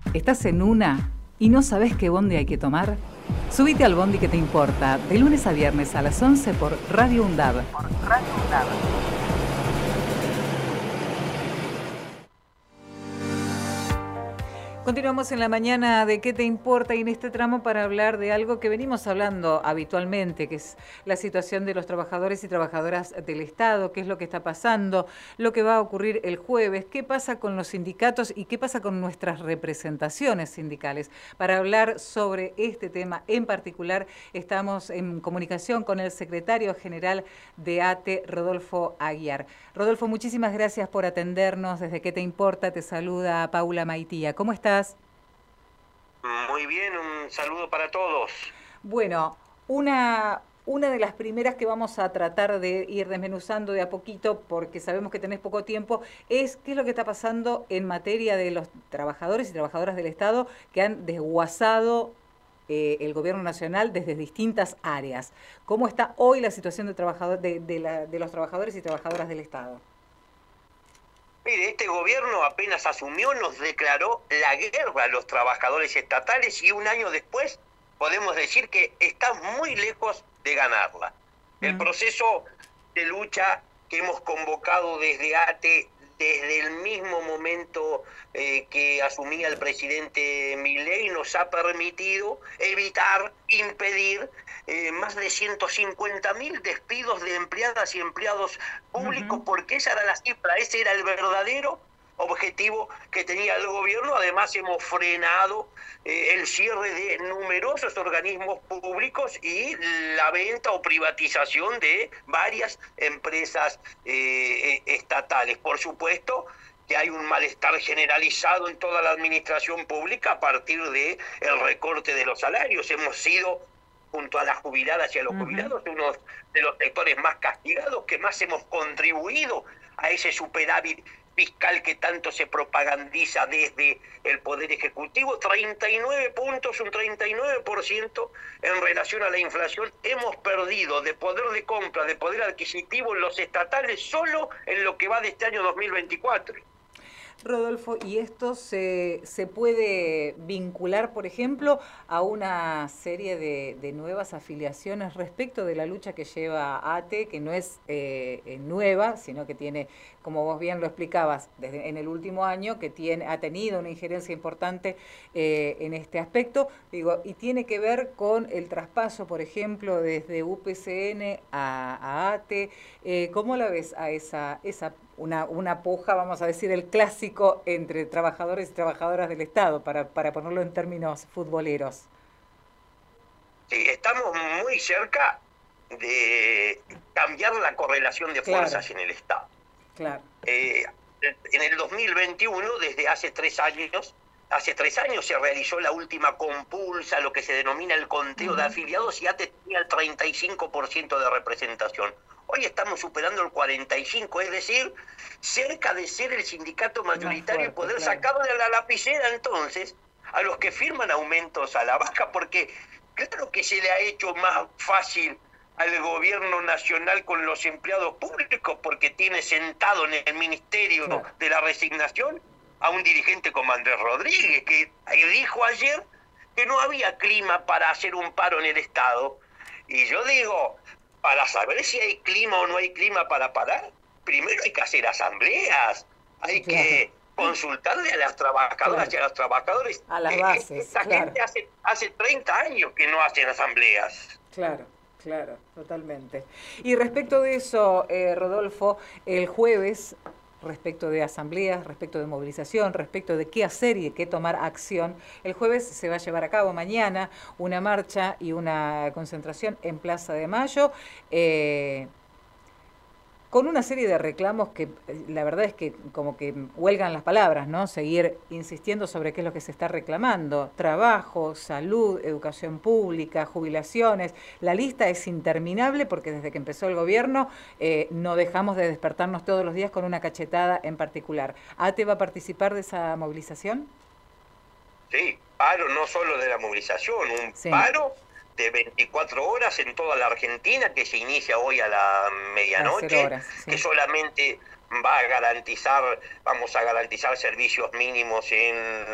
¿Estás en una y no sabes qué bondi hay que tomar? Subite al bondi que te importa, de lunes a viernes a las 11 por Radio UNDAB. Continuamos en la mañana de ¿Qué te importa? Y en este tramo para hablar de algo que venimos hablando habitualmente, que es la situación de los trabajadores y trabajadoras del Estado, qué es lo que está pasando, lo que va a ocurrir el jueves, qué pasa con los sindicatos y qué pasa con nuestras representaciones sindicales. Para hablar sobre este tema en particular, estamos en comunicación con el secretario general de ATE, Rodolfo Aguiar. Rodolfo, muchísimas gracias por atendernos. Desde ¿Qué te importa? Te saluda Paula Maitía. ¿Cómo estás? Muy bien, un saludo para todos. Bueno, una de las primeras que vamos a tratar de ir desmenuzando de a poquito, porque sabemos que tenés poco tiempo, es qué es lo que está pasando en materia de los trabajadores y trabajadoras del Estado que han desguazado el gobierno nacional desde distintas áreas. ¿Cómo está hoy la situación de los trabajadores y trabajadoras del Estado? Mire, este gobierno apenas asumió, nos declaró la guerra a los trabajadores estatales y un año después podemos decir que está muy lejos de ganarla. El proceso de lucha que hemos convocado desde ATE desde el mismo momento que asumía el presidente Milei nos ha permitido evitar, impedir más de 150.000 despidos de empleadas y empleados públicos, porque esa era la cifra, ese era el verdadero objetivo que tenía el gobierno. Además hemos frenado el cierre de numerosos organismos públicos y la venta o privatización de varias empresas estatales. Por supuesto que hay un malestar generalizado en toda la administración pública a partir del recorte de los salarios. Hemos sido, junto a las jubiladas y a los jubilados, uno de los sectores más castigados, que más hemos contribuido a ese superávit fiscal que tanto se propagandiza desde el Poder Ejecutivo. 39 puntos, un 39% en relación a la inflación hemos perdido de poder de compra, de poder adquisitivo en los estatales solo en lo que va de este año 2024. Rodolfo, ¿y esto se puede vincular, por ejemplo, a una serie de nuevas afiliaciones respecto de la lucha que lleva ATE, que no es nueva, sino que tiene, como vos bien lo explicabas, desde en el último año, que ha tenido una injerencia importante en este aspecto, digo, y tiene que ver con el traspaso, por ejemplo, desde UPCN a ATE? ¿Cómo la ves a esa una puja, vamos a decir, el clásico entre trabajadores y trabajadoras del Estado, para ponerlo en términos futboleros? Sí, estamos muy cerca de cambiar la correlación de fuerzas en el Estado. Claro. En el 2021, desde hace 3 años, se realizó la última compulsa, lo que se denomina el conteo de afiliados, y ATE tenía el 35% de representación. Hoy estamos superando el 45%, es decir, cerca de ser el sindicato mayoritario y poder sacar de la lapicera entonces a los que firman aumentos a la baja, porque claro que se le ha hecho más fácil al gobierno nacional con los empleados públicos, porque tiene sentado en el Ministerio de la Resignación a un dirigente como Andrés Rodríguez, que dijo ayer que no había clima para hacer un paro en el Estado. Y yo digo, para saber si hay clima o no hay clima para parar, primero hay que hacer asambleas, hay que consultarle a las trabajadoras y a los trabajadores. A las bases, Esta gente hace 30 años que no hacen asambleas. Claro, totalmente. Y respecto de eso, Rodolfo, el jueves, respecto de asambleas, respecto de movilización, respecto de qué hacer y de qué tomar acción, el jueves se va a llevar a cabo mañana una marcha y una concentración en Plaza de Mayo, con una serie de reclamos que la verdad es que como que huelgan las palabras, ¿no? Seguir insistiendo sobre qué es lo que se está reclamando: trabajo, salud, educación pública, jubilaciones. La lista es interminable porque desde que empezó el gobierno no dejamos de despertarnos todos los días con una cachetada en particular. ¿ATE va a participar de esa movilización? Sí, paro no solo de la movilización, un paro de 24 horas en toda la Argentina, que se inicia hoy a la medianoche, que solamente vamos a garantizar servicios mínimos en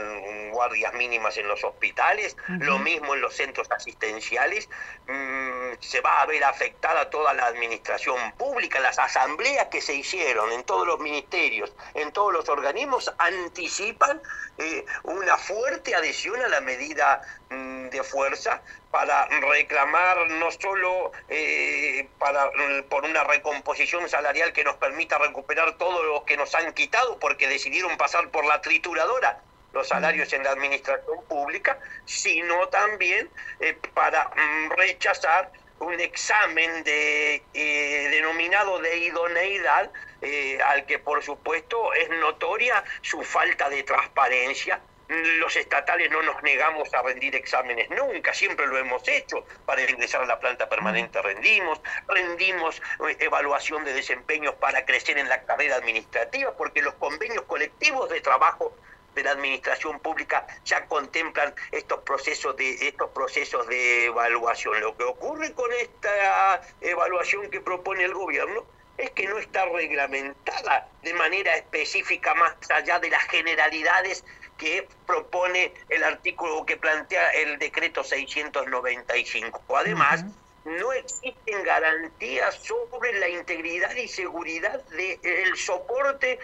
guardias mínimas en los hospitales, lo mismo en los centros asistenciales. Se va a ver afectada toda la administración pública. Las asambleas que se hicieron en todos los ministerios, en todos los organismos, anticipan una fuerte adhesión a la medida de fuerza para reclamar no solo por una recomposición salarial que nos permita recuperar todo lo que nos han quitado porque decidieron pasar por la trituradora los salarios en la administración pública, sino también para rechazar un examen denominado de idoneidad, al que por supuesto es notoria su falta de transparencia. Los estatales no nos negamos a rendir exámenes nunca, siempre lo hemos hecho. Para ingresar a la planta permanente rendimos evaluación de desempeños para crecer en la carrera administrativa, porque los convenios colectivos de trabajo de la administración pública ya contemplan estos procesos de evaluación. Lo que ocurre con esta evaluación que propone el gobierno es que no está reglamentada de manera específica más allá de las generalidades que propone el artículo que plantea el decreto 695. Además, no existen garantías sobre la integridad y seguridad del soporte,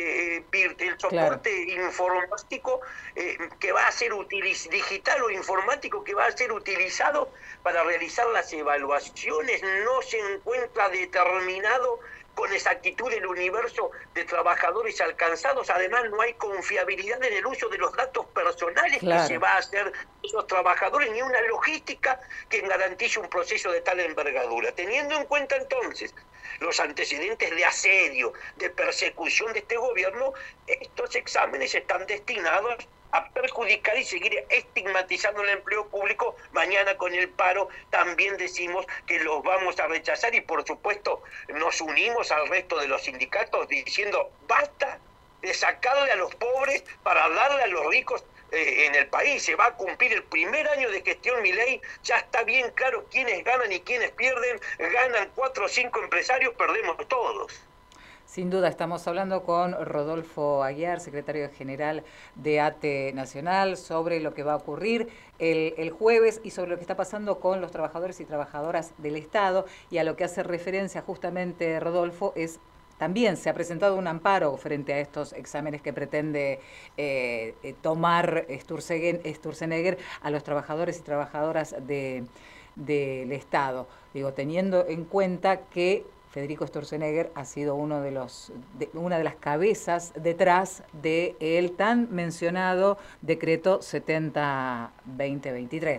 informático que va a ser digital o informático que va a ser utilizado para realizar las evaluaciones. No se encuentra determinado con exactitud el universo de trabajadores alcanzados. Además, no hay confiabilidad en el uso de los datos personales que se va a hacer de esos trabajadores, ni una logística que garantice un proceso de tal envergadura. Teniendo en cuenta entonces los antecedentes de asedio, de persecución de este gobierno, estos exámenes están destinados a perjudicar y seguir estigmatizando el empleo público. Mañana con el paro también decimos que los vamos a rechazar y por supuesto nos unimos al resto de los sindicatos diciendo basta de sacarle a los pobres para darle a los ricos en el país. Se va a cumplir el primer año de gestión Milei, ya está bien claro quiénes ganan y quiénes pierden. Ganan 4 o 5 empresarios, perdemos todos. Sin duda, estamos hablando con Rodolfo Aguiar, secretario general de ATE Nacional, sobre lo que va a ocurrir el jueves y sobre lo que está pasando con los trabajadores y trabajadoras del Estado. Y a lo que hace referencia justamente Rodolfo es también se ha presentado un amparo frente a estos exámenes que pretende tomar Sturzenegger a los trabajadores y trabajadoras del Estado. Digo, teniendo en cuenta que Federico Sturzenegger ha sido una de las cabezas detrás del tan mencionado decreto 70-2023.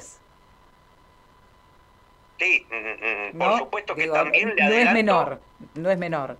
Sí, por supuesto que también le adelanto, no es menor.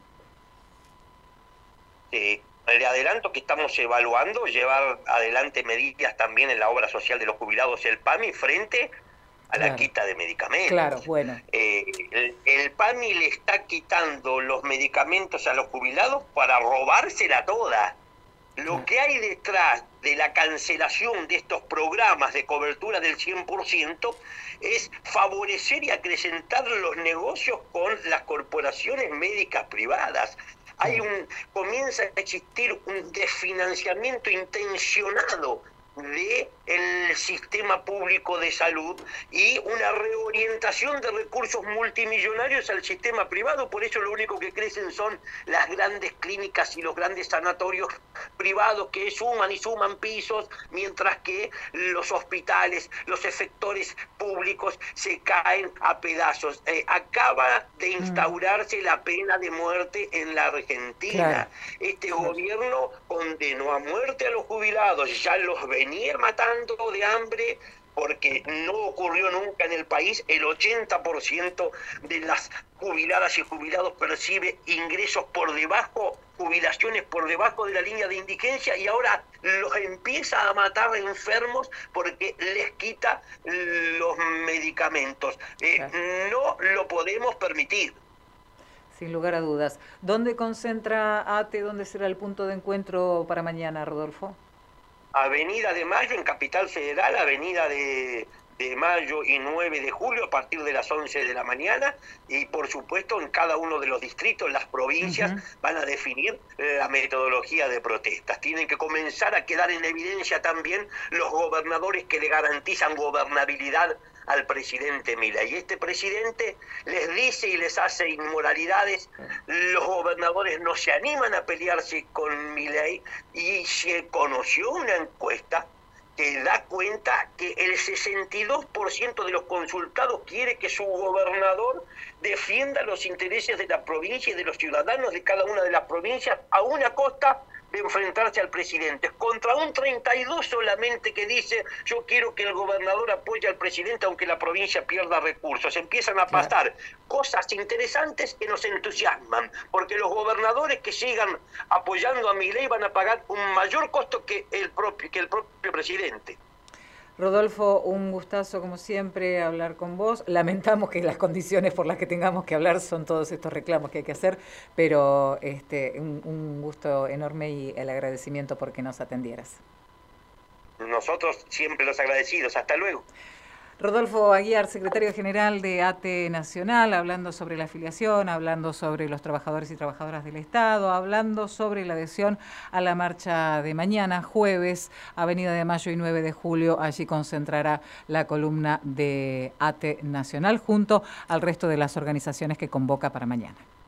Sí, le adelanto que estamos evaluando llevar adelante medidas también en la obra social de los jubilados, el PAMI, frente a la quita de medicamentos. Claro, bueno. El PAMI le está quitando los medicamentos a los jubilados para robársela toda. Lo que hay detrás de la cancelación de estos programas de cobertura del 100% es favorecer y acrecentar los negocios con las corporaciones médicas privadas. Comienza a existir un desfinanciamiento intencionado del sistema público de salud y una reorientación de recursos multimillonarios al sistema privado. Por eso lo único que crecen son las grandes clínicas y los grandes sanatorios privados que suman y suman pisos, mientras que los hospitales, los efectores públicos se caen a pedazos. Acaba de instaurarse la pena de muerte en la Argentina. Este gobierno condenó a muerte a los jubilados, ya los venía matando de hambre, porque no ocurrió nunca en el país. El 80% de las jubiladas y jubilados percibe ingresos por debajo, jubilaciones por debajo de la línea de indigencia, y ahora los empieza a matar enfermos porque les quita los medicamentos. No lo podemos permitir. Sin lugar a dudas. ¿Dónde concentra ATE? ¿Dónde será el punto de encuentro para mañana, Rodolfo? Avenida de Mayo en Capital Federal, Avenida de de mayo y 9 de julio a partir de las 11 de la mañana y por supuesto en cada uno de los distritos, las provincias van a definir la metodología de protestas. Tienen que comenzar a quedar en evidencia también los gobernadores que le garantizan gobernabilidad al presidente Milei. Y este presidente les dice y les hace inmoralidades, los gobernadores no se animan a pelearse con Milei y se conoció una encuesta que da cuenta que el 62% de los consultados quiere que su gobernador defienda los intereses de la provincia y de los ciudadanos de cada una de las provincias a una costa de enfrentarse al presidente, contra un 32 solamente que dice yo quiero que el gobernador apoye al presidente aunque la provincia pierda recursos. Empiezan a pasar cosas interesantes que nos entusiasman, porque los gobernadores que sigan apoyando a Milei van a pagar un mayor costo que el propio presidente. Rodolfo, un gustazo como siempre hablar con vos. Lamentamos que las condiciones por las que tengamos que hablar son todos estos reclamos que hay que hacer, pero un gusto enorme y el agradecimiento por que nos atendieras. Nosotros siempre los agradecidos. Hasta luego. Rodolfo Aguiar, secretario general de ATE Nacional, hablando sobre la afiliación, hablando sobre los trabajadores y trabajadoras del Estado, hablando sobre la adhesión a la marcha de mañana, jueves, Avenida de Mayo y 9 de julio. Allí concentrará la columna de ATE Nacional junto al resto de las organizaciones que convoca para mañana.